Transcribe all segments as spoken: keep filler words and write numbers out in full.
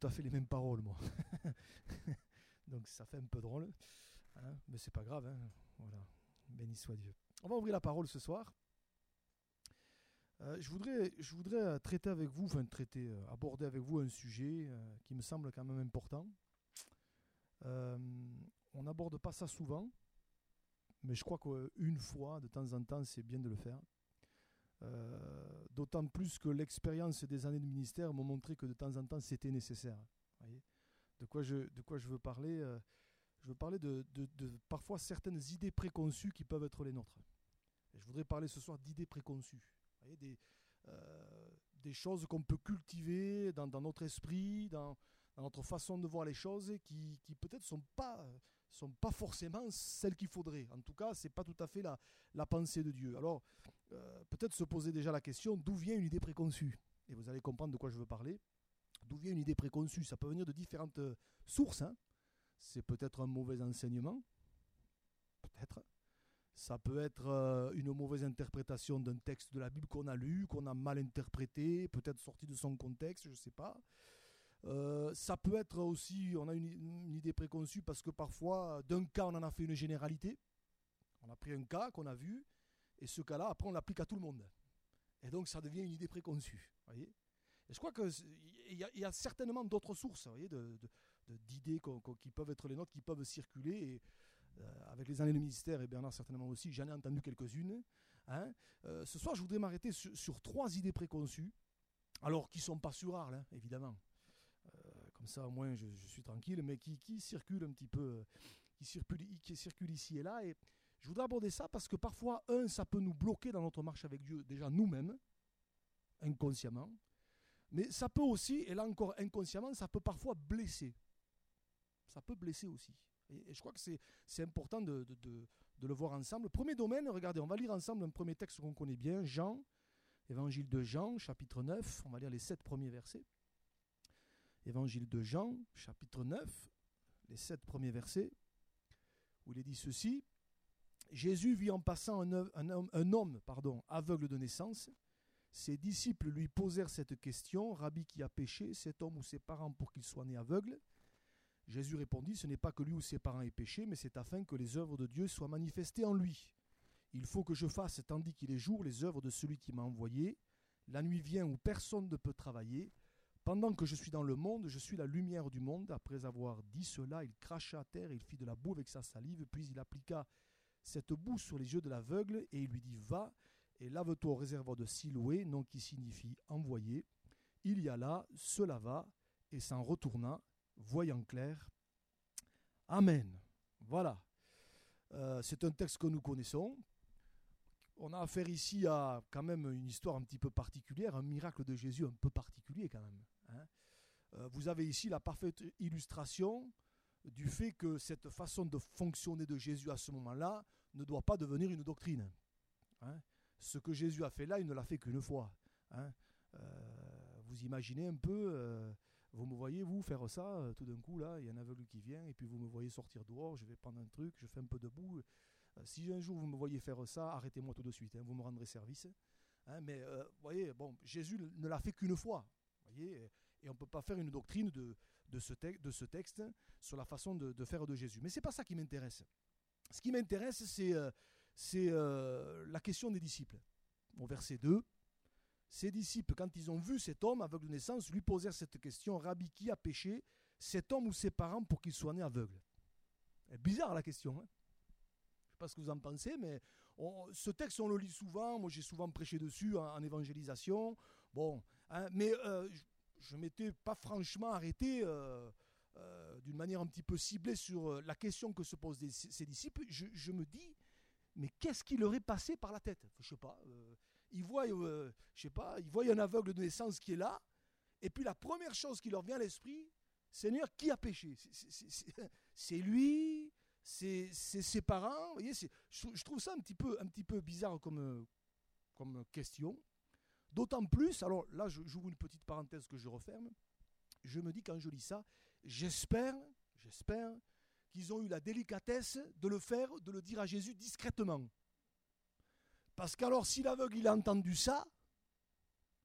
tout à fait les mêmes paroles, moi. Donc ça fait un peu drôle. Hein, mais c'est pas grave. Hein. Voilà. Béni soit Dieu. On va ouvrir la parole ce soir. Euh, je voudrais, je voudrais traiter avec vous, enfin traiter, euh, aborder avec vous un sujet euh, qui me semble quand même important. Euh, on n'aborde pas ça souvent, mais je crois qu'une fois, de temps en temps, c'est bien de le faire. Euh, d'autant plus que l'expérience des années de ministère m'a montré que de temps en temps, c'était nécessaire. Voyez de, quoi je, de quoi je veux parler euh, Je veux parler de, de, de parfois certaines idées préconçues qui peuvent être les nôtres. Et je voudrais parler ce soir d'idées préconçues. Vous voyez, des, euh, des choses qu'on peut cultiver dans, dans notre esprit, dans, dans notre façon de voir les choses, qui, qui peut-être ne sont pas, sont pas forcément celles qu'il faudrait. En tout cas, ce n'est pas tout à fait la, la pensée de Dieu. Alors, euh, peut-être se poser déjà la question, d'où vient une idée préconçue ? Et vous allez comprendre de quoi je veux parler. D'où vient une idée préconçue ? Ça peut venir de différentes sources. Hein. C'est peut-être un mauvais enseignement, peut-être. Ça peut être euh, une mauvaise interprétation d'un texte de la Bible qu'on a lu, qu'on a mal interprété, peut-être sorti de son contexte, je ne sais pas. Euh, ça peut être aussi, on a une, une idée préconçue parce que parfois, d'un cas, on en a fait une généralité. On a pris un cas qu'on a vu, et ce cas-là, après, on l'applique à tout le monde. Et donc, ça devient une idée préconçue. Voyez ? Et je crois qu'il y, y a certainement d'autres sources, voyez, de, de, de, d'idées qu'on, qu'on, qui peuvent être les nôtres, qui peuvent circuler. Et, Euh, avec les années de ministère, et Bernard certainement aussi, j'en ai entendu quelques-unes. Hein. Euh, ce soir, je voudrais m'arrêter sur, sur trois idées préconçues, alors qui ne sont pas sur-rares, hein, évidemment. Euh, comme ça, au moins, je, je suis tranquille, mais qui, qui circulent un petit peu, qui circulent, qui circulent ici et là. Et je voudrais aborder ça parce que parfois, un, ça peut nous bloquer dans notre marche avec Dieu, déjà nous-mêmes, inconsciemment. Mais ça peut aussi, et là encore inconsciemment, ça peut parfois blesser. Ça peut blesser aussi. Et, et je crois que c'est, c'est important de, de, de, de le voir ensemble. Premier domaine, regardez, on va lire ensemble un premier texte qu'on connaît bien, Jean, Évangile de Jean, chapitre neuf, on va lire les sept premiers versets. Évangile de Jean, chapitre neuf, les sept premiers versets, où il est dit ceci. Jésus vit en passant un, un, un, un homme pardon, aveugle de naissance. Ses disciples lui posèrent cette question, « Rabbi, qui a péché, cet homme ou ses parents pour qu'il soit né aveugle ?» Jésus répondit, « Ce n'est pas que lui ou ses parents aient péché, mais c'est afin que les œuvres de Dieu soient manifestées en lui. Il faut que je fasse, tandis qu'il est jour, les œuvres de celui qui m'a envoyé. La nuit vient où personne ne peut travailler. Pendant que je suis dans le monde, je suis la lumière du monde. » Après avoir dit cela, il cracha à terre, il fit de la boue avec sa salive, puis il appliqua cette boue sur les yeux de l'aveugle, et il lui dit, « Va et lave-toi au réservoir de Siloé, nom qui signifie envoyé. » Il y alla, se lava, et s'en retourna, voyant clair. Amen. Voilà. Euh, c'est un texte que nous connaissons. On a affaire ici à quand même une histoire un petit peu particulière, un miracle de Jésus un peu particulier quand même. Hein. Euh, vous avez ici la parfaite illustration du fait que cette façon de fonctionner de Jésus à ce moment-là ne doit pas devenir une doctrine. Hein. Ce que Jésus a fait là, il ne l'a fait qu'une fois. Hein. Euh, vous imaginez un peu... Euh, Vous me voyez, vous, faire ça, euh, tout d'un coup, là, il y a un aveugle qui vient, et puis vous me voyez sortir dehors, je vais prendre un truc, je fais un peu debout. Euh, si un jour vous me voyez faire ça, arrêtez-moi tout de suite, hein, vous me rendrez service. Hein, mais, euh, vous voyez, bon, Jésus ne l'a fait qu'une fois. Voyez, et on ne peut pas faire une doctrine de, de, ce, te- de ce texte sur la façon de, de faire de Jésus. Mais ce n'est pas ça qui m'intéresse. Ce qui m'intéresse, c'est, euh, c'est euh, la question des disciples. Au verset deux. Ses disciples, quand ils ont vu cet homme aveugle de naissance, lui posèrent cette question, « Rabbi, qui a péché, cet homme ou ses parents pour qu'il soit né aveugle ?» C'est bizarre la question. Hein. Je ne sais pas ce que vous en pensez, mais on, ce texte, on le lit souvent. Moi, j'ai souvent prêché dessus en, en évangélisation. Bon, hein, mais euh, je ne m'étais pas franchement arrêté euh, euh, d'une manière un petit peu ciblée sur la question que se posent des, ces disciples. Je, je me dis, mais qu'est-ce qui leur est passé par la tête ? Je ne sais pas. Euh, Ils voient, euh, je sais pas, ils voient un aveugle de naissance qui est là, et puis la première chose qui leur vient à l'esprit, Seigneur, qui a péché ? C'est, c'est, c'est, c'est lui, c'est, c'est ses parents. Vous voyez, c'est, je, je trouve ça un petit peu, un petit peu bizarre comme, comme question. D'autant plus, alors là, je, j'ouvre une petite parenthèse que je referme. Je me dis quand je lis ça, j'espère, j'espère qu'ils ont eu la délicatesse de le faire, de le dire à Jésus discrètement. Parce qu'alors, si l'aveugle il a entendu ça,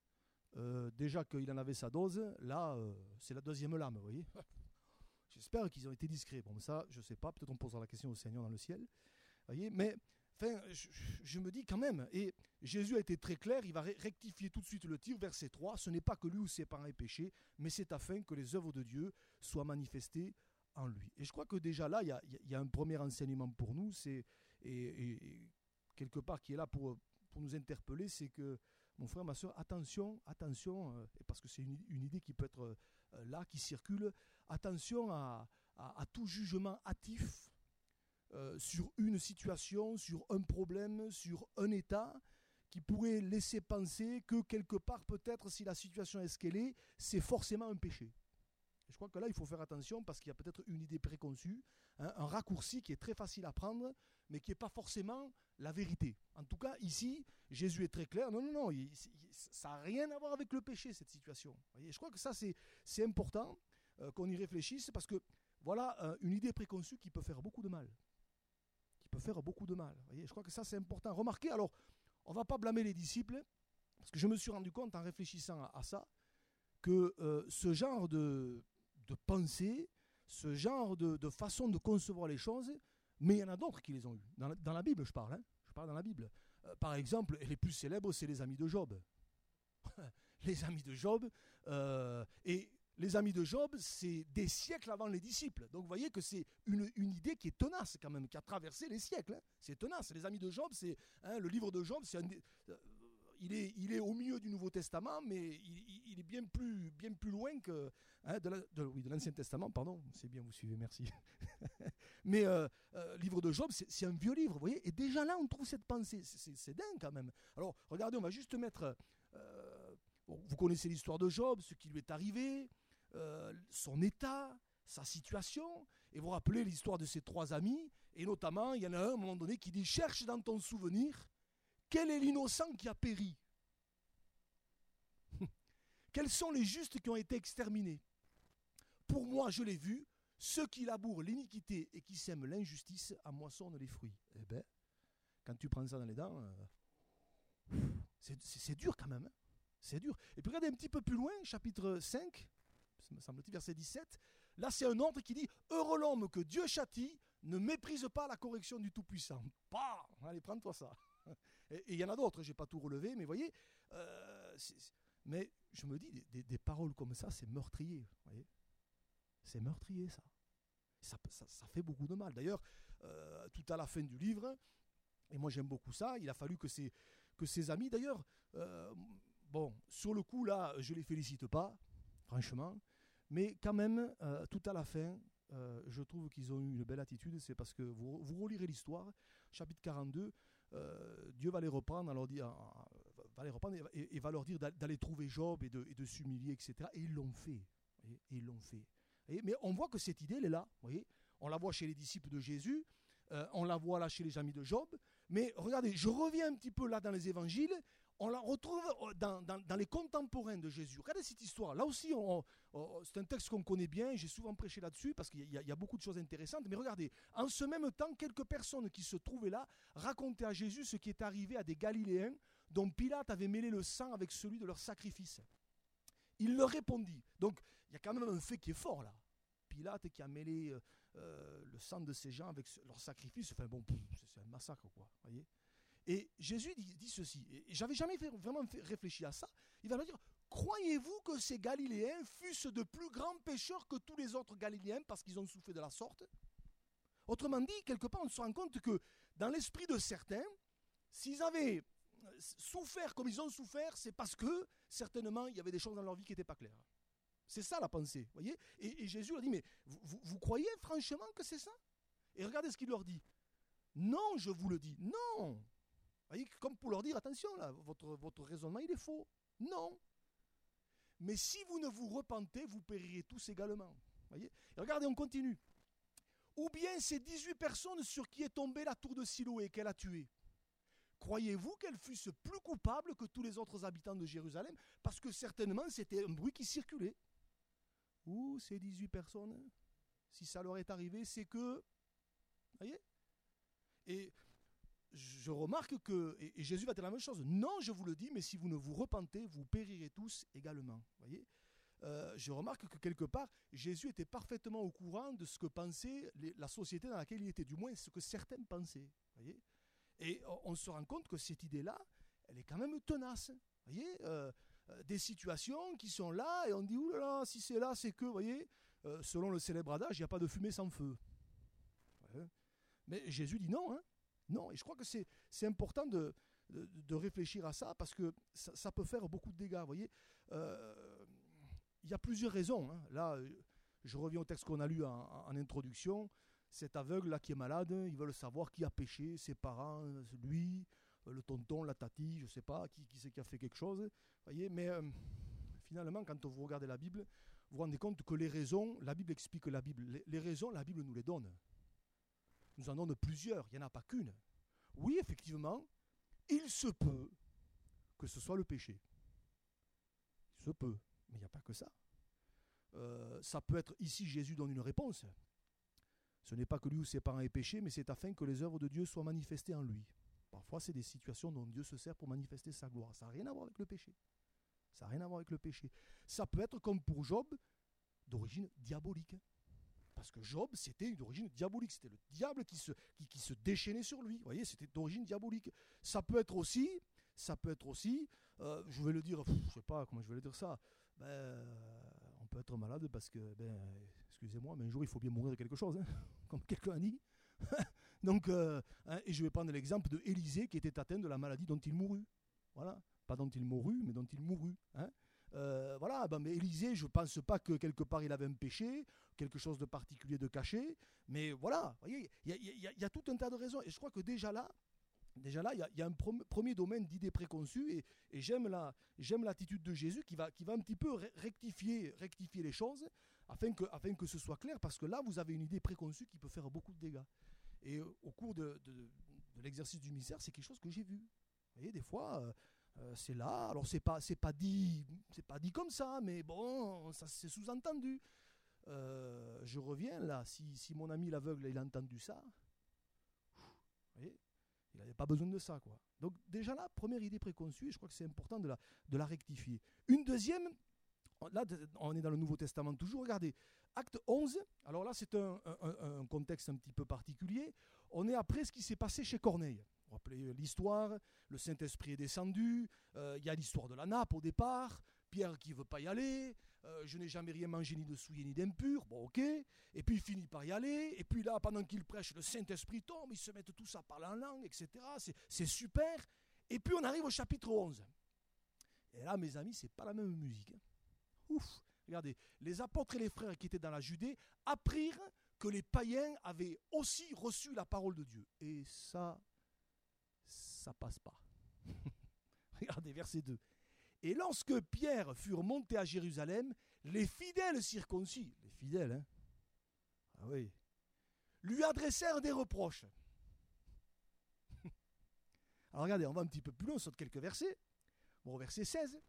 euh, déjà qu'il en avait sa dose, là, euh, c'est la deuxième lame, vous voyez. J'espère qu'ils ont été discrets. Bon, ça, je ne sais pas, peut-être on posera la question au Seigneur dans le ciel. Voyez, mais enfin, je, je me dis quand même, et Jésus a été très clair, il va ré- rectifier tout de suite le tir, verset trois, ce n'est pas que lui ou ses parents aient péché, mais c'est afin que les œuvres de Dieu soient manifestées en lui. Et je crois que déjà là, il y a, y a un premier enseignement pour nous, c'est, et, et, et quelque part qui est là pour, pour nous interpeller, c'est que, mon frère, ma soeur, attention, attention, euh, et parce que c'est une, une idée qui peut être euh, là, qui circule, attention à, à, à tout jugement hâtif euh, sur une situation, sur un problème, sur un état, qui pourrait laisser penser que quelque part, peut-être, si la situation est ce qu'elle est, c'est forcément un péché. Et je crois que là, il faut faire attention parce qu'il y a peut-être une idée préconçue, hein, un raccourci qui est très facile à prendre, mais qui n'est pas forcément la vérité. En tout cas, ici, Jésus est très clair. Non, non, non, il, il, ça n'a rien à voir avec le péché, cette situation. Voyez, je crois que ça, c'est, c'est important euh, qu'on y réfléchisse parce que voilà euh, une idée préconçue qui peut faire beaucoup de mal. Qui peut faire beaucoup de mal. Voyez, je crois que ça, c'est important. Remarquez, alors, on ne va pas blâmer les disciples, parce que je me suis rendu compte en réfléchissant à, à ça, que euh, ce genre de, de pensée, ce genre de, de façon de concevoir les choses, mais il y en a d'autres qui les ont eues. Dans la, dans la Bible, je parle. Hein, je parle dans la Bible. Euh, par exemple, les plus célèbres, c'est les amis de Job. Les amis de Job. Euh, et les amis de Job, c'est des siècles avant les disciples. Donc vous voyez que c'est une, une idée qui est tenace quand même, qui a traversé les siècles. Hein. C'est tenace. Les amis de Job, c'est hein, le livre de Job, c'est un des, euh, Il est, il est au milieu du Nouveau Testament, mais il, il est bien plus, bien plus loin que hein, de, la, de, oui, de l'Ancien Testament, pardon. C'est bien, vous suivez, merci. mais euh, euh, livre de Job, c'est, c'est un vieux livre, vous voyez. Et déjà là, on trouve cette pensée. C'est, c'est, c'est dingue quand même. Alors, regardez, on va juste mettre... Euh, bon, vous connaissez l'histoire de Job, ce qui lui est arrivé, euh, son état, sa situation. Et vous vous rappelez l'histoire de ses trois amis. Et notamment, il y en a un à un moment donné qui dit « Cherche dans ton souvenir... Quel est l'innocent qui a péri? Quels sont les justes qui ont été exterminés? Pour moi, je l'ai vu, ceux qui labourent l'iniquité et qui sèment l'injustice en moissonnent les fruits. » Eh bien, quand tu prends ça dans les dents, euh, c'est, c'est, c'est dur quand même. Hein, c'est dur. Et puis regardez un petit peu plus loin, chapitre cinq, me semble-t-il, verset dix-sept. Là, c'est un ordre qui dit « Heureux l'homme que Dieu châtie, ne méprise pas la correction du Tout-Puissant. » Bah, allez, prends-toi ça. Et il y en a d'autres, je n'ai pas tout relevé, mais vous voyez, euh, c'est, mais je me dis, des, des, des paroles comme ça, c'est meurtrier. Voyez, c'est meurtrier, ça. Ça, ça. Ça fait beaucoup de mal. D'ailleurs, euh, tout à la fin du livre, et moi j'aime beaucoup ça, il a fallu que ses, que ses amis, d'ailleurs, euh, bon, sur le coup, là, je ne les félicite pas, franchement, mais quand même, euh, tout à la fin, euh, je trouve qu'ils ont eu une belle attitude, c'est parce que vous, vous relirez l'histoire, chapitre quarante-deux, Euh, Dieu va les reprendre, leur dire, euh, va les reprendre et, et va leur dire d'aller trouver Job et de, et de s'humilier, et cetera. Et ils l'ont fait. Voyez, et ils l'ont fait. Voyez, mais on voit que cette idée, elle est là. Voyez, on la voit chez les disciples de Jésus, euh, on la voit là chez les amis de Job. Mais regardez, je reviens un petit peu là dans les évangiles. On la retrouve dans, dans, dans les contemporains de Jésus. Regardez cette histoire. Là aussi, on, on, c'est un texte qu'on connaît bien. J'ai souvent prêché là-dessus parce qu'il y a, il y a beaucoup de choses intéressantes. Mais regardez, en ce même temps, quelques personnes qui se trouvaient là racontaient à Jésus ce qui est arrivé à des Galiléens dont Pilate avait mêlé le sang avec celui de leur sacrifice. Il leur répondit. Donc, il y a quand même un fait qui est fort là. Pilate qui a mêlé euh, euh, le sang de ces gens avec leur sacrifice. Enfin bon, pff, c'est un massacre quoi. Voyez. Et Jésus dit, dit ceci, et j'avais jamais fait, vraiment fait, réfléchi à ça, il va leur dire, croyez-vous que ces Galiléens fussent de plus grands pécheurs que tous les autres Galiléens parce qu'ils ont souffert de la sorte? Autrement dit, quelque part, on se rend compte que dans l'esprit de certains, s'ils avaient souffert comme ils ont souffert, c'est parce que, certainement, il y avait des choses dans leur vie qui n'étaient pas claires. C'est ça la pensée, voyez. Et, et Jésus leur dit, mais vous, vous, vous croyez franchement que c'est ça? Et regardez ce qu'il leur dit. Non, je vous le dis, non. Voyez, comme pour leur dire, attention, là, votre, votre raisonnement, il est faux. Non. Mais si vous ne vous repentez, vous périrez tous également. Voyez. Et regardez, on continue. Ou bien ces dix-huit personnes sur qui est tombée la tour de Siloé qu'elle a tuée. Croyez-vous qu'elles fussent plus coupables que tous les autres habitants de Jérusalem? Parce que certainement, c'était un bruit qui circulait. Ou ces dix-huit personnes, si ça leur est arrivé, c'est que... Voyez. Et... je remarque que, et, et Jésus va dire la même chose, non, je vous le dis, mais si vous ne vous repentez, vous périrez tous également. Voyez, euh, je remarque que quelque part, Jésus était parfaitement au courant de ce que pensait les, la société dans laquelle il était, du moins ce que certains pensaient. Voyez, et on, on se rend compte que cette idée-là, elle est quand même tenace. Voyez, euh, euh, des situations qui sont là, et on dit, oulala, si c'est là, c'est que, voyez, euh, selon le célèbre adage, il n'y a pas de fumée sans feu. Ouais. Mais Jésus dit non, hein. Non, et je crois que c'est, c'est important de, de, de réfléchir à ça parce que ça, ça peut faire beaucoup de dégâts. Vous voyez, euh, il y a plusieurs raisons. Hein. Là, je reviens au texte qu'on a lu en, en introduction. Cet aveugle-là qui est malade, ils veulent savoir qui a péché, ses parents, lui, le tonton, la tati, je ne sais pas, qui, qui c'est qui a fait quelque chose. Vous voyez, mais euh, finalement, quand vous regardez la Bible, vous vous rendez compte que les raisons, la Bible explique la Bible. Les, les raisons, la Bible nous les donne. Nous en donne plusieurs, il n'y en a pas qu'une. Oui, effectivement, il se peut que ce soit le péché. Il se peut, mais il n'y a pas que ça. Euh, ça peut être, ici Jésus donne une réponse. Ce n'est pas que lui ou ses parents aient péché, mais c'est afin que les œuvres de Dieu soient manifestées en lui. Parfois, c'est des situations dont Dieu se sert pour manifester sa gloire. Ça n'a rien à voir avec le péché. Ça n'a rien à voir avec le péché. Ça peut être comme pour Job, d'origine diabolique. Parce que Job, c'était d'origine diabolique. C'était le diable qui se, qui, qui se déchaînait sur lui. Vous voyez, c'était d'origine diabolique. Ça peut être aussi, ça peut être aussi, euh, je vais le dire, pff, je ne sais pas comment je vais le dire ça, ben, euh, on peut être malade parce que, ben, excusez-moi, mais un jour il faut bien mourir de quelque chose, hein, comme quelqu'un a dit. Donc, euh, hein, et je vais prendre l'exemple de Élisée qui était atteint de la maladie dont il mourut. Voilà, pas dont il mourut, mais dont il mourut. Hein. Euh, voilà, ben, mais Élisée, je ne pense pas que quelque part il avait un péché, quelque chose de particulier de caché, mais voilà, vous voyez, il y, y, y, y a tout un tas de raisons, et je crois que déjà là, déjà là, il y, y a un prom- premier domaine d'idées préconçues, et, et j'aime, la, j'aime l'attitude de Jésus qui va, qui va un petit peu rectifier, rectifier les choses, afin que, afin que ce soit clair, parce que là, vous avez une idée préconçue qui peut faire beaucoup de dégâts. Et euh, au cours de, de, de l'exercice du ministère, c'est quelque chose que j'ai vu. Vous voyez, des fois... Euh, Euh, c'est là, alors c'est pas, c'est pas dit, c'est pas dit comme ça, mais bon, ça c'est sous-entendu. Euh, je reviens là, si, si mon ami l'aveugle il a entendu ça, vous voyez, il n'avait pas besoin de ça, quoi. Donc déjà là, première idée préconçue, et je crois que c'est important de la, de la rectifier. Une deuxième, là on est dans le Nouveau Testament toujours, regardez, acte onze, alors là c'est un, un, un contexte un petit peu particulier, on est après ce qui s'est passé chez Corneille. Vous vous rappelez l'histoire, le Saint-Esprit est descendu, il euh, y a l'histoire de la nappe au départ, Pierre qui ne veut pas y aller, euh, je n'ai jamais rien mangé ni de souillé ni d'impur, bon ok, et puis il finit par y aller, et puis là pendant qu'il prêche, le Saint-Esprit tombe, ils se mettent tous à parler en langue, et cetera. C'est, c'est super, et puis on arrive au chapitre onze. Et là mes amis, c'est pas la même musique. Hein. Ouf, regardez, les apôtres et les frères qui étaient dans la Judée apprirent que les païens avaient aussi reçu la parole de Dieu. Et ça... ça passe pas. Regardez, verset deux. Et lorsque Pierre furent montés à Jérusalem, les fidèles circoncis, les fidèles, hein, ah oui, lui adressèrent des reproches. Alors regardez, on va un petit peu plus loin, on saute quelques versets. Bon, verset seize,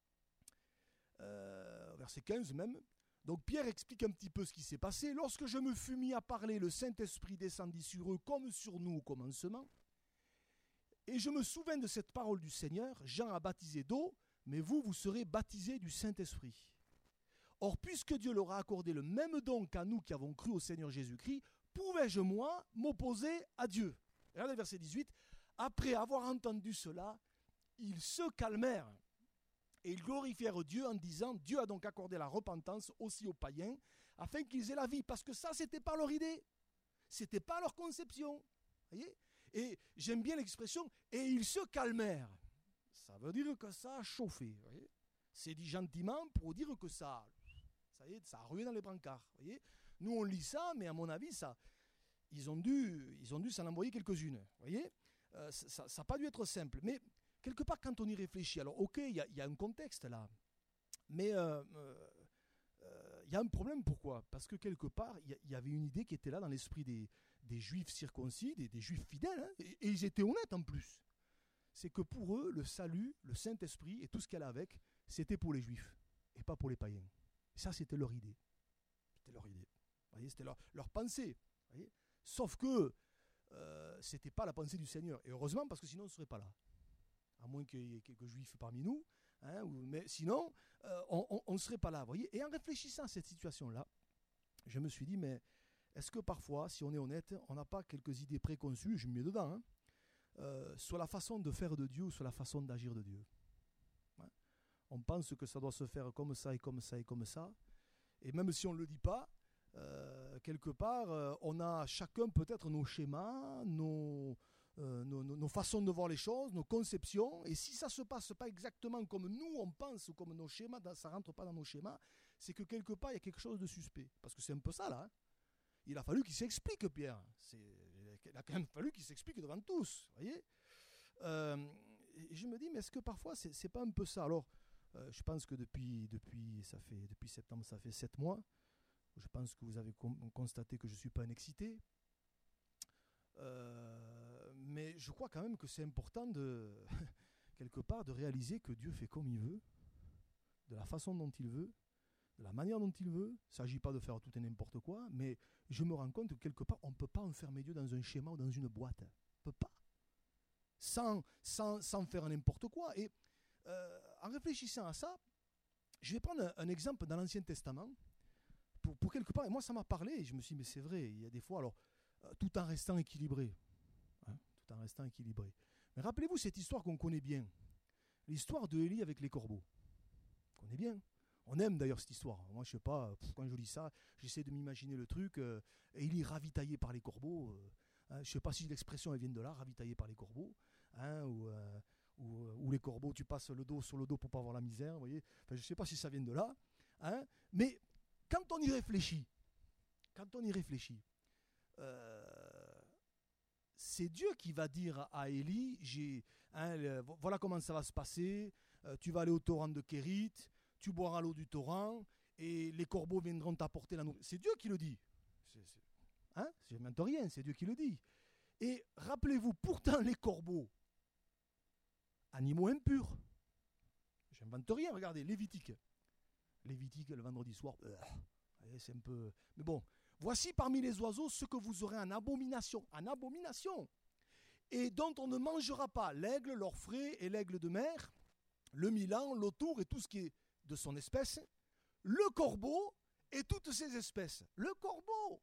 euh, verset quinze même. Donc Pierre explique un petit peu ce qui s'est passé. Lorsque je me fus mis à parler, le Saint-Esprit descendit sur eux comme sur nous au commencement. Et je me souviens de cette parole du Seigneur, Jean a baptisé d'eau, mais vous, vous serez baptisés du Saint-Esprit. Or, puisque Dieu leur a accordé le même don qu'à nous qui avons cru au Seigneur Jésus-Christ, pouvais-je, moi, m'opposer à Dieu ? Regardez verset dix-huit. Après avoir entendu cela, ils se calmèrent et ils glorifièrent Dieu en disant, Dieu a donc accordé la repentance aussi aux païens, afin qu'ils aient la vie. Parce que ça, c'était pas leur idée. C'était pas leur conception. Vous voyez ? Et j'aime bien l'expression « et ils se calmèrent ». Ça veut dire que ça a chauffé. Vous voyez, c'est dit gentiment pour dire que ça, ça y est, ça a rué dans les brancards. Vous voyez, nous on lit ça, mais à mon avis, ça, ils ont dû, ils ont dû s'en envoyer quelques-unes. Vous voyez, euh, ça n'a pas dû être simple. Mais quelque part, quand on y réfléchit, alors ok, il y, y a un contexte là, mais il euh, euh, y a un problème. Pourquoi ? Parce que quelque part, il y, y avait une idée qui était là dans l'esprit des des juifs circoncis, des, des juifs fidèles, hein, et, et ils étaient honnêtes en plus. C'est que pour eux, le salut, le Saint-Esprit et tout ce qu'elle a avec, c'était pour les juifs et pas pour les païens. Et ça, c'était leur idée. C'était leur idée. Vous voyez, c'était leur, leur pensée. Vous voyez, sauf que euh, ce n'était pas la pensée du Seigneur. Et heureusement, parce que sinon on ne serait pas là. À moins qu'il y ait quelques juifs parmi nous. Hein, ou, mais sinon, euh, on ne serait pas là. Voyez. Et en réfléchissant à cette situation-là, je me suis dit, mais est-ce que parfois, si on est honnête, on n'a pas quelques idées préconçues, je me mets dedans, hein, euh, sur la façon de faire de Dieu ou sur la façon d'agir de Dieu. Hein. On pense que ça doit se faire comme ça et comme ça et comme ça. Et même si on ne le dit pas, euh, quelque part, euh, on a chacun peut-être nos schémas, nos, euh, nos, nos, nos façons de voir les choses, nos conceptions. Et si ça ne se passe pas exactement comme nous, on pense, ou comme nos schémas, ça ne rentre pas dans nos schémas, c'est que quelque part, il y a quelque chose de suspect. Parce que c'est un peu ça, là. Hein. Il a fallu qu'il s'explique, Pierre. C'est, il a quand même fallu qu'il s'explique devant tous. Voyez. Euh, et je me dis, mais est-ce que parfois, c'est, c'est pas un peu ça? Alors, euh, je pense que depuis, depuis, ça fait, depuis septembre, ça fait sept mois. Je pense que vous avez com- constaté que je ne suis pas un excité. Euh, mais je crois quand même que c'est important, de, quelque part, de réaliser que Dieu fait comme il veut, de la façon dont il veut, de la manière dont il veut. Il ne s'agit pas de faire tout et n'importe quoi, mais je me rends compte que quelque part, on ne peut pas enfermer Dieu dans un schéma ou dans une boîte. On ne peut pas. Sans, sans, sans faire n'importe quoi. Et euh, en réfléchissant à ça, je vais prendre un, un exemple dans l'Ancien Testament. Pour, pour quelque part, et moi ça m'a parlé, et je me suis dit, mais c'est vrai, il y a des fois, alors, euh, tout en restant équilibré. Hein, tout en restant équilibré. Mais rappelez-vous cette histoire qu'on connaît bien. L'histoire de Élie avec les corbeaux. On connaît bien. On aime d'ailleurs cette histoire. Moi, je sais pas, quand je lis ça, j'essaie de m'imaginer le truc. Euh, Élie ravitaillé par les corbeaux. Euh, hein, je sais pas si l'expression elle vient de là, ravitaillé par les corbeaux. Hein, ou, euh, ou, ou les corbeaux, tu passes le dos sur le dos pour pas avoir la misère. Vous voyez. Enfin, je sais pas si ça vient de là. Hein, mais quand on y réfléchit, quand on y réfléchit, euh, c'est Dieu qui va dire à Élie, j'ai, hein, le, voilà comment ça va se passer, euh, tu vas aller au torrent de Kérit, tu boiras l'eau du torrent, et les corbeaux viendront t'apporter la nourriture. C'est Dieu qui le dit. C'est, c'est, hein, je n'invente rien, c'est Dieu qui le dit. Et rappelez-vous, pourtant les corbeaux, animaux impurs, je n'invente rien, regardez, Lévitique. Lévitique, le vendredi soir, euh, c'est un peu... Mais bon, voici parmi les oiseaux ce que vous aurez en abomination, en abomination, et dont on ne mangera pas l'aigle, l'orfraie et l'aigle de mer, le milan, l'autour et tout ce qui est de son espèce, le corbeau et toutes ses espèces. Le corbeau.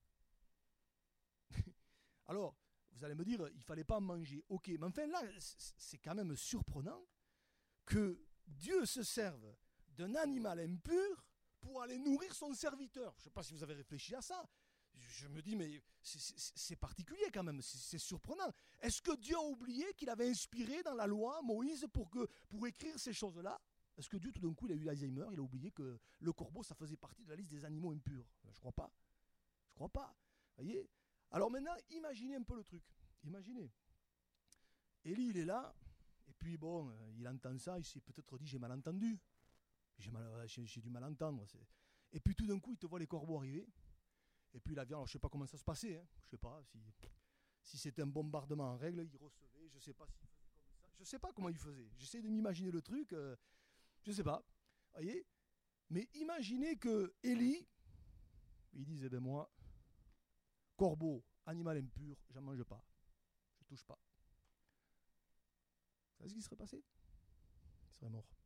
Alors, vous allez me dire, il ne fallait pas en manger. Ok, mais enfin là, c'est quand même surprenant que Dieu se serve d'un animal impur pour aller nourrir son serviteur. Je ne sais pas si vous avez réfléchi à ça. Je me dis, mais c'est, c'est, c'est particulier quand même, c'est, c'est surprenant. Est-ce que Dieu a oublié qu'il avait inspiré dans la loi Moïse pour, que, pour écrire ces choses-là? Est-ce que Dieu, tout d'un coup, il a eu l'Alzheimer, il a oublié que le corbeau, ça faisait partie de la liste des animaux impurs? Je ne crois pas. Je ne crois pas. Voyez. Alors maintenant, imaginez un peu le truc. Imaginez. Élie, il est là, et puis bon, il entend ça, il s'est peut-être dit, j'ai mal entendu. J'ai, mal, j'ai, j'ai dû mal entendre. C'est... Et puis tout d'un coup, il te voit les corbeaux arriver. Et puis l'avion, alors je ne sais pas comment ça se passait. Hein. Je ne sais pas si, si c'était un bombardement en règle, il recevait. Je ne sais pas s'il faisait comme ça. Je ne sais pas comment il faisait. J'essaie de m'imaginer le truc. Euh, je ne sais pas. Voyez. Mais imaginez que Élie, il disait, ben moi, corbeau, animal impur, j'en mange pas. Je ne touche pas. Vous savez ce qui serait passé? Il serait mort.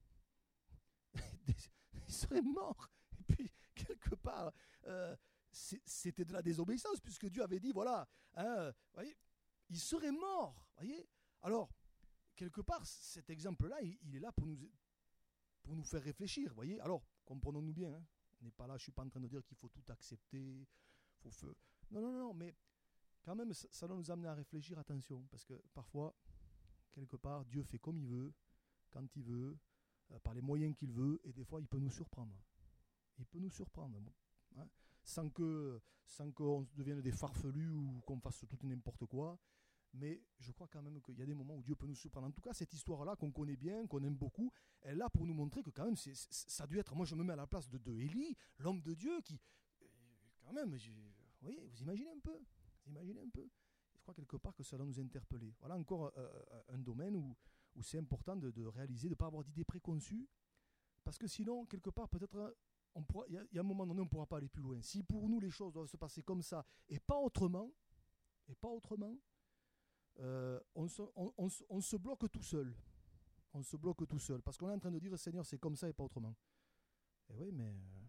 Il serait mort. Et puis, quelque part, euh, c'était de la désobéissance, puisque Dieu avait dit, voilà, hein, voyez, il serait mort. Voyez. Alors, quelque part, cet exemple-là, il, il est là pour nous, pour nous faire réfléchir. Voyez. Alors, comprenons-nous bien, hein, on n'est pas là, je ne suis pas en train de dire qu'il faut tout accepter. Faut fe... Non, non, non, mais quand même, ça, ça doit nous amener à réfléchir, attention, parce que parfois, quelque part, Dieu fait comme il veut, quand il veut, euh, par les moyens qu'il veut, et des fois, il peut nous surprendre. Il peut nous surprendre, hein, sans que, sans qu'on devienne des farfelus ou qu'on fasse tout et n'importe quoi. Mais je crois quand même qu'il y a des moments où Dieu peut nous surprendre. En tout cas, cette histoire-là qu'on connaît bien, qu'on aime beaucoup, elle est là pour nous montrer que quand même, c'est, c'est, ça a dû être... Moi, je me mets à la place de, de Élie, l'homme de Dieu, qui... Quand même, vous voyez, vous imaginez un peu, vous imaginez un peu. Je crois quelque part que ça doit nous interpeller. Voilà encore euh, un domaine où, où c'est important de, de réaliser, de ne pas avoir d'idées préconçues, parce que sinon, quelque part, peut-être, il y, y a un moment donné, on ne pourra pas aller plus loin. Si pour nous, les choses doivent se passer comme ça, et pas autrement, et pas autrement, euh, on, se, on, on, on se bloque tout seul. On se bloque tout seul. Parce qu'on est en train de dire, Seigneur, c'est comme ça et pas autrement. Et oui, mais... Euh,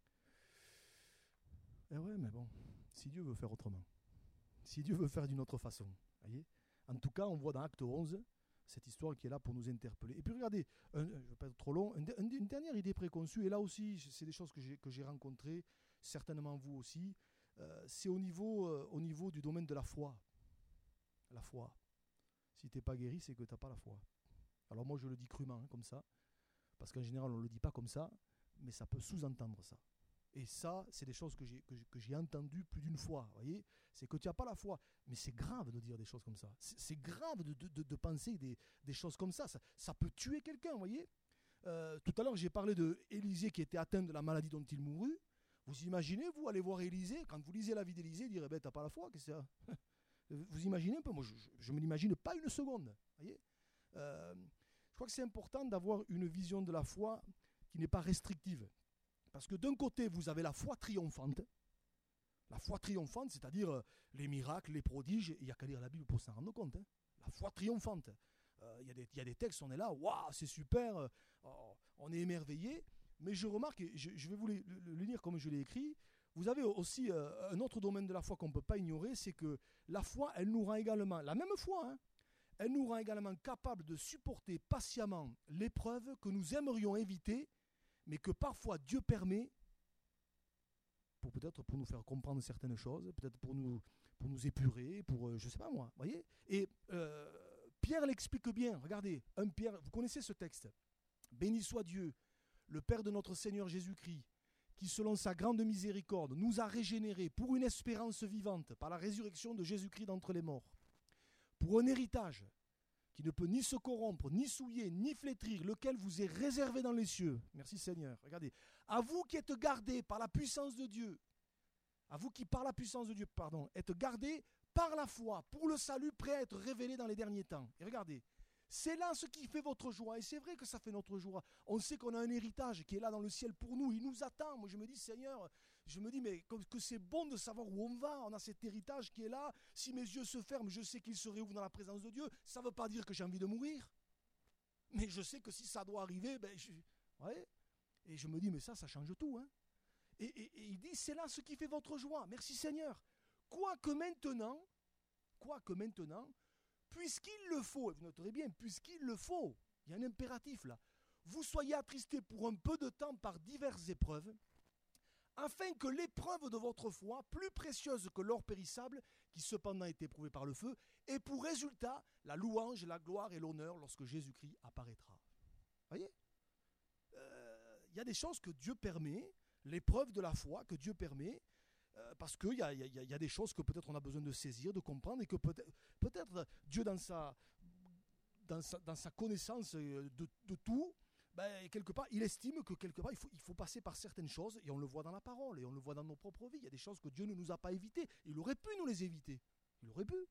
et ouais, mais bon, si Dieu veut faire autrement, si Dieu veut faire d'une autre façon, voyez. En tout cas, on voit dans Acte onze cette histoire qui est là pour nous interpeller. Et puis regardez, un, je ne vais pas être trop long, un, un, une dernière idée préconçue, et là aussi, c'est des choses que j'ai, que j'ai rencontrées, certainement vous aussi, euh, c'est au niveau, euh, au niveau du domaine de la foi. La foi. Si tu n'es pas guéri, c'est que tu n'as pas la foi. Alors moi, je le dis crûment, hein, comme ça, parce qu'en général, on ne le dit pas comme ça, mais ça peut sous-entendre ça. Et ça, c'est des choses que j'ai, que, que j'ai entendues plus d'une fois, voyez. C'est que tu n'as pas la foi. Mais c'est grave de dire des choses comme ça. C'est, c'est grave de, de, de penser des, des choses comme ça. Ça, ça peut tuer quelqu'un, vous voyez. Euh, tout à l'heure, j'ai parlé d'Élisée qui était atteint de la maladie dont il mourut. Vous imaginez, vous, allez voir Élisée, quand vous lisez la vie d'Élisée, dire, eh ben, t'as pas la foi, qu'est-ce que c'est ça? Vous imaginez un peu? Moi, je ne me l'imagine pas une seconde, voyez. Euh, je crois que c'est important d'avoir une vision de la foi qui n'est pas restrictive. Parce que d'un côté, vous avez la foi triomphante. La foi triomphante, c'est-à-dire les miracles, les prodiges. Il n'y a qu'à lire la Bible pour s'en rendre compte. Hein. La foi triomphante. Euh, il y a des, il y a des textes, on est là, waouh, c'est super, euh, on est émerveillé. Mais je remarque, et je, je vais vous le, le, le lire comme je l'ai écrit, vous avez aussi euh, un autre domaine de la foi qu'on ne peut pas ignorer, c'est que la foi, elle nous rend également, la même foi, hein, elle nous rend également capables de supporter patiemment l'épreuve que nous aimerions éviter, mais que parfois Dieu permet, pour peut-être pour nous faire comprendre certaines choses, peut-être pour nous, pour nous épurer, pour, euh, je ne sais pas moi, voyez. Et euh, Pierre l'explique bien, regardez, un Pierre, vous connaissez ce texte. Béni soit Dieu, le Père de notre Seigneur Jésus-Christ, qui selon sa grande miséricorde nous a régénérés pour une espérance vivante par la résurrection de Jésus-Christ d'entre les morts, pour un héritage qui ne peut ni se corrompre, ni souiller, ni flétrir, lequel vous est réservé dans les cieux. Merci Seigneur. Regardez, à vous qui êtes gardés par la puissance de Dieu, à vous qui par la puissance de Dieu, pardon, êtes gardés par la foi pour le salut prêt à être révélé dans les derniers temps. Et regardez, c'est là ce qui fait votre joie. Et c'est vrai que ça fait notre joie. On sait qu'on a un héritage qui est là dans le ciel pour nous. Il nous attend. Moi, je me dis, Seigneur, je me dis, mais que c'est bon de savoir où on va. On a cet héritage qui est là. Si mes yeux se ferment, je sais qu'ils se réouvrent dans la présence de Dieu. Ça ne veut pas dire que j'ai envie de mourir. Mais je sais que si ça doit arriver, ben, je... ouais. Et je me dis, mais ça, ça change tout. Hein. Et, et, et il dit, c'est là ce qui fait votre joie. Merci Seigneur. Quoique maintenant, quoique maintenant, puisqu'il le faut, et vous noterez bien, puisqu'il le faut, il y a un impératif là, vous soyez attristés pour un peu de temps par diverses épreuves, afin que l'épreuve de votre foi, plus précieuse que l'or périssable, qui cependant est éprouvé par le feu, ait pour résultat la louange, la gloire et l'honneur lorsque Jésus-Christ apparaîtra. Vous voyez ? euh, Il y a des choses que Dieu permet, l'épreuve de la foi que Dieu permet, Euh, parce qu'il y, y, y a des choses que peut-être on a besoin de saisir, de comprendre, et que peut-être, peut-être Dieu, dans sa, dans sa, dans sa connaissance de, de tout, ben, quelque part, il estime que quelque part, il faut, il faut passer par certaines choses, et on le voit dans la parole, et on le voit dans nos propres vies. Il y a des choses que Dieu ne nous a pas évitées. Il aurait pu nous les éviter. Il aurait pu.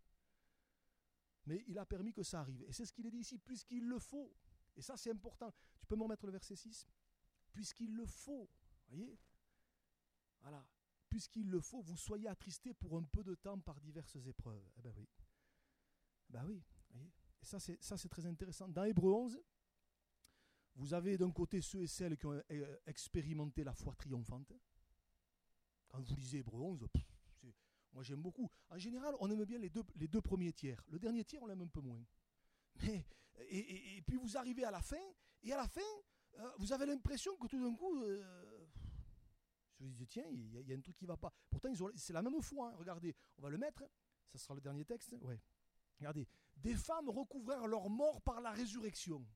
Mais il a permis que ça arrive. Et c'est ce qu'il est dit ici, puisqu'il le faut. Et ça, c'est important. Tu peux me remettre le verset six ? Puisqu'il le faut. Vous voyez ? Voilà. Puisqu'il le faut, vous soyez attristés pour un peu de temps par diverses épreuves. Eh bien oui. Ben oui. Voyez. Et ça c'est, ça, c'est très intéressant. Dans Hébreux onze, vous avez d'un côté ceux et celles qui ont expérimenté la foi triomphante. Quand vous lisez Hébreux onze, pff, c'est, moi j'aime beaucoup. En général, on aime bien les deux, les deux premiers tiers. Le dernier tiers, on l'aime un peu moins. Mais, et, et, et puis vous arrivez à la fin, et à la fin, euh, vous avez l'impression que tout d'un coup... Euh, je me dis, tiens, il y, y a un truc qui ne va pas. Pourtant, ils ont, c'est la même foi. Hein. Regardez, on va le mettre. Ça sera le dernier texte. Ouais. Regardez. Des femmes recouvrèrent leur mort par la résurrection.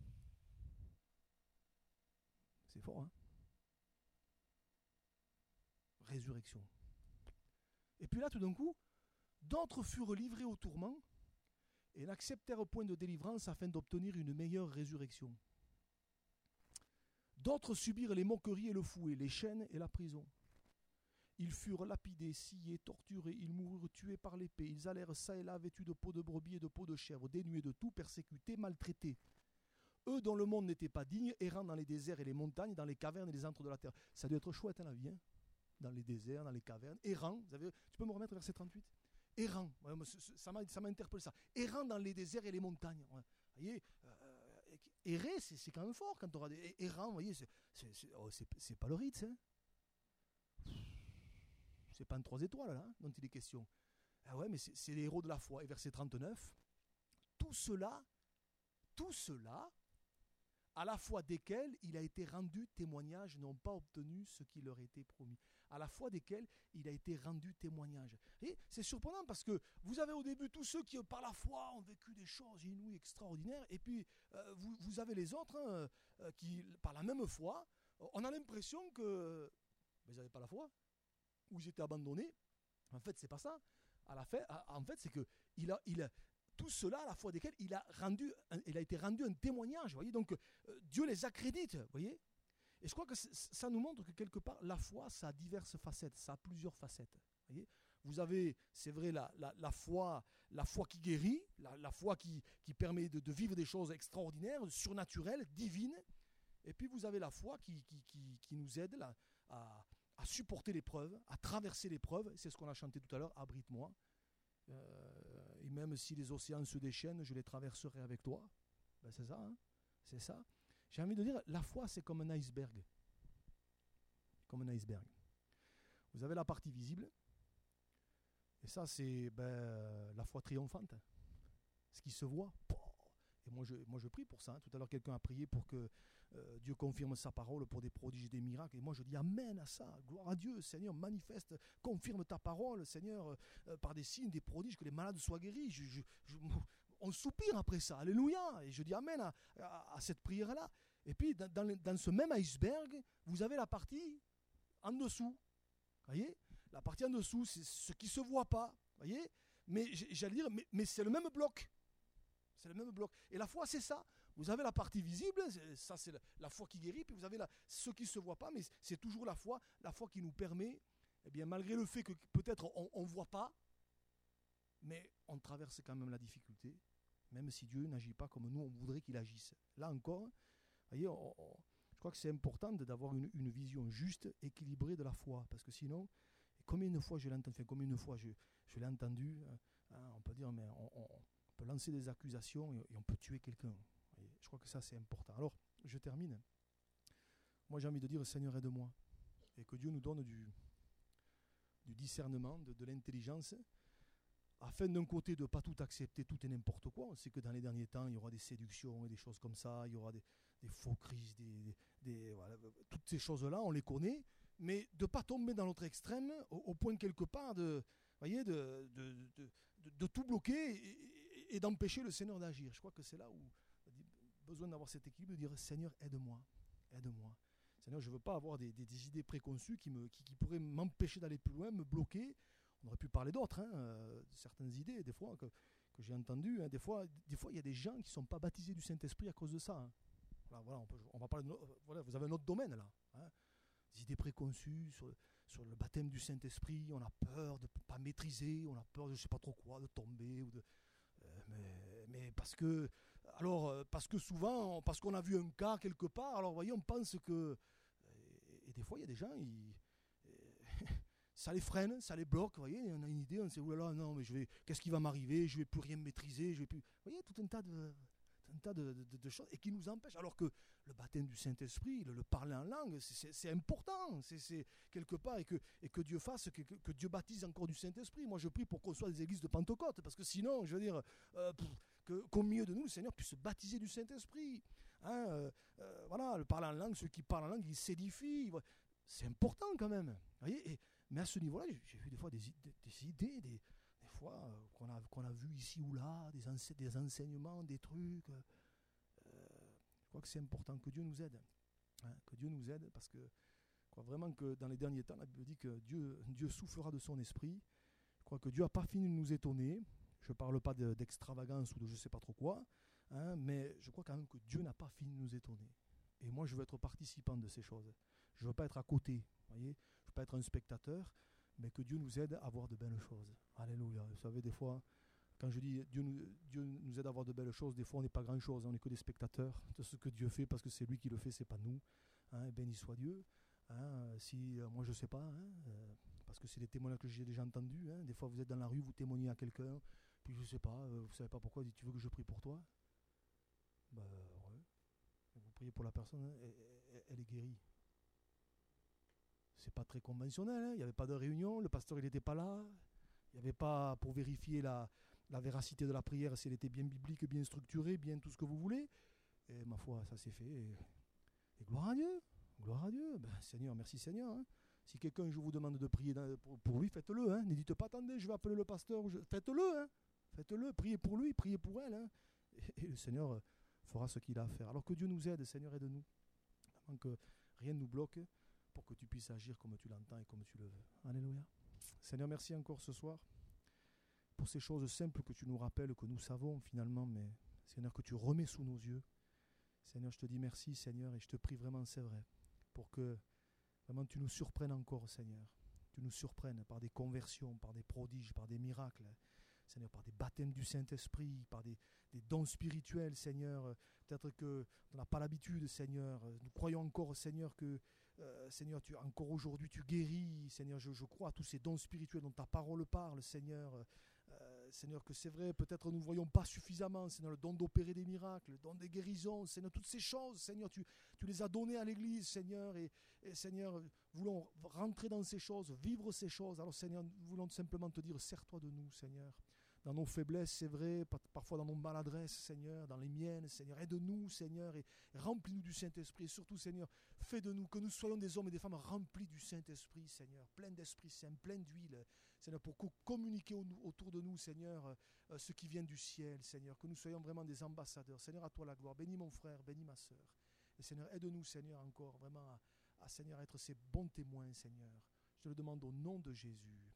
C'est fort, hein? Résurrection. Et puis là, tout d'un coup, d'autres furent livrés au tourment et n'acceptèrent point de délivrance afin d'obtenir une meilleure résurrection. D'autres subirent les moqueries et le fouet, les chaînes et la prison. Ils furent lapidés, sciés, torturés, ils moururent tués par l'épée. Ils allèrent çà et là vêtus de peau de brebis et de peau de chèvre, dénués de tout, persécutés, maltraités. Eux dont le monde n'était pas digne, errant dans les déserts et les montagnes, dans les cavernes et les antres de la terre. Ça doit être chouette, hein, la vie, hein, dans les déserts, dans les cavernes, errant. Vous avez, tu peux me remettre verset trente-huit ? errant. Ça m'a, ça m'a interpellé ça. Errant dans les déserts et les montagnes. Vous voyez, euh, errer, c'est, c'est quand même fort quand on aura des errants. Vous voyez, c'est, c'est, c'est, oh, c'est, c'est pas le Ritz. Hein. C'est pas un trois étoiles là, dont il est question. Ah ouais, mais c'est, c'est les héros de la foi. Et verset trente-neuf, tout cela, tout cela, à la foi desquels il a été rendu témoignage, n'ont pas obtenu ce qui leur était promis. À la foi desquels il a été rendu témoignage. Et c'est surprenant parce que vous avez au début tous ceux qui, par la foi, ont vécu des choses inouïes, extraordinaires, et puis euh, vous, vous avez les autres hein, euh, qui, par la même foi, on a l'impression que ben, ils n'avaient pas la foi, ou ils étaient abandonnés. En fait, c'est pas ça. À la fin, en fait, c'est que il a, il a, tout cela, à la foi desquels il a, rendu, il a été rendu un témoignage. Voyez, donc euh, Dieu les accrédite. Voyez. Et je crois que ça nous montre que quelque part, la foi, ça a diverses facettes, ça a plusieurs facettes. Voyez. Vous avez, c'est vrai, la, la, la, foi, la foi qui guérit, la, la foi qui, qui permet de, de vivre des choses extraordinaires, surnaturelles, divines. Et puis vous avez la foi qui, qui, qui, qui nous aide là, à, à supporter l'épreuve, à traverser l'épreuve. C'est ce qu'on a chanté tout à l'heure, abrite-moi. Euh, et même si les océans se déchaînent, je les traverserai avec toi. Ben c'est ça, hein, c'est ça. J'ai envie de dire, la foi, c'est comme un iceberg. Comme un iceberg. Vous avez la partie visible, et ça, c'est ben, la foi triomphante. Ce qui se voit. Et moi, je, moi, je prie pour ça. Hein. Tout à l'heure, quelqu'un a prié pour que euh, Dieu confirme sa parole pour des prodiges et des miracles. Et moi, je dis Amen à ça. Gloire à Dieu. Seigneur, manifeste, confirme ta parole. Seigneur, euh, par des signes, des prodiges, que les malades soient guéris. Je, je, je, on soupire après ça. Alléluia. Et je dis Amen à, à, à cette prière-là. Et puis, dans, dans, dans ce même iceberg, vous avez la partie en dessous. Voyez, la partie en dessous, c'est ce qui ne se voit pas. Voyez, mais j'allais dire, mais, mais c'est le même bloc. C'est le même bloc. Et la foi, c'est ça. Vous avez la partie visible, ça c'est la, la foi qui guérit, puis vous avez la, ce qui ne se voit pas, mais c'est toujours la foi, la foi qui nous permet, eh bien, malgré le fait que peut-être on ne voit pas, mais on traverse quand même la difficulté, même si Dieu n'agit pas comme nous, on voudrait qu'il agisse. Là encore, vous voyez, on, on, je crois que c'est important d'avoir une, une vision juste, équilibrée de la foi, parce que sinon, combien de fois je l'ai entendu, enfin, combien de fois je, je l'ai entendu, hein, on peut dire, mais on, on On peut lancer des accusations et, et on peut tuer quelqu'un. Et je crois que ça, c'est important. Alors, je termine. Moi, j'ai envie de dire, Seigneur, aide-moi. Et que Dieu nous donne du, du discernement, de, de l'intelligence, afin d'un côté de ne pas tout accepter, tout et n'importe quoi. On sait que dans les derniers temps, il y aura des séductions et des choses comme ça, il y aura des, des faux Christ, des, des, des, voilà, toutes ces choses-là, on les connaît, mais de ne pas tomber dans l'autre extrême, au, au point quelque part de, voyez, de, de, de, de, de tout bloquer et, et, et d'empêcher le Seigneur d'agir. Je crois que c'est là où besoin d'avoir cet équilibre, de dire Seigneur, aide-moi, aide-moi. Seigneur, je ne veux pas avoir des, des, des idées préconçues qui, me, qui, qui pourraient m'empêcher d'aller plus loin, me bloquer. On aurait pu parler d'autres, hein, euh, certaines idées, des fois, que, que j'ai entendues. Hein, des fois, des fois, il y a des gens qui ne sont pas baptisés du Saint-Esprit à cause de ça. Hein. Voilà, voilà, on, peut, on va parler de, voilà, vous avez un autre domaine, là. Hein, des idées préconçues sur, sur le baptême du Saint-Esprit. On a peur de ne pas maîtriser, on a peur de je ne sais pas trop quoi, de tomber. Ou de, euh, mais, mais parce que... Alors, parce que souvent, parce qu'on a vu un cas quelque part, alors vous voyez, on pense que... Et, et des fois, il y a des gens, ils, ça les freine, ça les bloque, vous voyez, on a une idée, on sait, oulala, non, mais je vais, qu'est-ce qui va m'arriver, je ne vais plus rien maîtriser, je vais plus... Vous voyez, tout un tas de, un tas de, de, de choses, et qui nous empêchent, alors que le baptême du Saint-Esprit, le, le parler en langue, c'est important, c'est quelque part, et que, et que Dieu fasse, que, que, que Dieu baptise encore du Saint-Esprit. Moi, je prie pour qu'on soit des églises de Pentecôte, parce que sinon, je veux dire... Euh, pff, qu'au milieu de nous, le Seigneur puisse se baptiser du Saint-Esprit. Hein, euh, euh, voilà, le parler en langue, ceux qui parlent en langue, ils s'édifient. C'est important quand même. Voyez, et, mais à ce niveau-là, j'ai vu des fois des, des, des idées, des, des fois euh, qu'on a, qu'on a vu ici ou là, des, ense des enseignements, des trucs. Euh, je crois que c'est important que Dieu nous aide. Hein, que Dieu nous aide, parce que je crois vraiment que dans les derniers temps, la Bible dit que Dieu, Dieu soufflera de son esprit. Je crois que Dieu n'a pas fini de nous étonner. Je ne parle pas d'extravagance ou de je ne sais pas trop quoi, hein, mais je crois quand même que Dieu n'a pas fini de nous étonner. Et moi, je veux être participant de ces choses. Je ne veux pas être à côté, voyez. Je ne veux pas être un spectateur, mais que Dieu nous aide à voir de belles choses. Alléluia. Vous savez, des fois, quand je dis Dieu nous, Dieu nous aide à voir de belles choses, des fois, on n'est pas grand-chose, on n'est que des spectateurs de ce que Dieu fait, parce que c'est lui qui le fait, ce n'est pas nous. Hein, béni soit Dieu. Hein, si, euh, moi, je ne sais pas, hein, euh, parce que c'est des témoignages que j'ai déjà entendus. Hein. Des fois, vous êtes dans la rue, vous témoignez à quelqu'un, puis je sais pas, euh, vous savez pas pourquoi, il dit tu veux que je prie pour toi? Bah ouais. Vous priez pour la personne, hein, elle, elle, elle est guérie. C'est pas très conventionnel, hein. Il n'y avait pas de réunion, le pasteur il n'était pas là, il n'y avait pas pour vérifier la, la véracité de la prière, si elle était bien biblique, bien structurée, bien tout ce que vous voulez. Et ma foi, ça s'est fait. Et, et gloire à Dieu, gloire à Dieu. Ben, Seigneur, merci Seigneur. Hein. Si quelqu'un, je vous demande de prier dans, pour, pour lui, faites-le. Hein. N'hésitez pas, attendez, je vais appeler le pasteur. Je, faites-le, hein. Faites-le, priez pour lui, priez pour elle. Hein. Et, et le Seigneur fera ce qu'il a à faire. Alors que Dieu nous aide, Seigneur, aide-nous. Avant que rien ne nous bloque, pour que tu puisses agir comme tu l'entends et comme tu le veux. Alléluia. Seigneur, merci encore ce soir pour ces choses simples que tu nous rappelles, que nous savons finalement, mais Seigneur, que tu remets sous nos yeux. Seigneur, je te dis merci, Seigneur, et je te prie vraiment, c'est vrai, pour que vraiment tu nous surprennes encore, Seigneur. Tu nous surprennes par des conversions, par des prodiges, par des miracles, Seigneur, par des baptêmes du Saint-Esprit, par des, des dons spirituels, Seigneur. Peut-être que on n'a pas l'habitude, Seigneur. Nous croyons encore, Seigneur, que Euh, Seigneur, tu, encore aujourd'hui, tu guéris. Seigneur, je, je crois à tous ces dons spirituels dont ta parole parle, Seigneur. Euh, Seigneur, que c'est vrai, peut-être nous ne voyons pas suffisamment, Seigneur, le don d'opérer des miracles, le don des guérisons, Seigneur, toutes ces choses, Seigneur, tu, tu les as données à l'Église, Seigneur, et, et Seigneur, voulons rentrer dans ces choses, vivre ces choses. Alors, Seigneur, nous voulons simplement te dire, sers-toi de nous, Seigneur. Dans nos faiblesses, c'est vrai, parfois dans nos maladresses, Seigneur, dans les miennes, Seigneur, aide-nous, Seigneur, et remplis-nous du Saint-Esprit, et surtout, Seigneur, fais de nous, que nous soyons des hommes et des femmes remplis du Saint-Esprit, Seigneur, pleins d'Esprit Saint, pleins d'huile, Seigneur, pour communiquer autour de nous, Seigneur, euh, ce qui vient du ciel, Seigneur, que nous soyons vraiment des ambassadeurs. Seigneur, à toi la gloire, bénis mon frère, bénis ma sœur, et Seigneur, aide-nous, Seigneur, encore, vraiment, à, à Seigneur, être ces bons témoins, Seigneur. Je te le demande au nom de Jésus.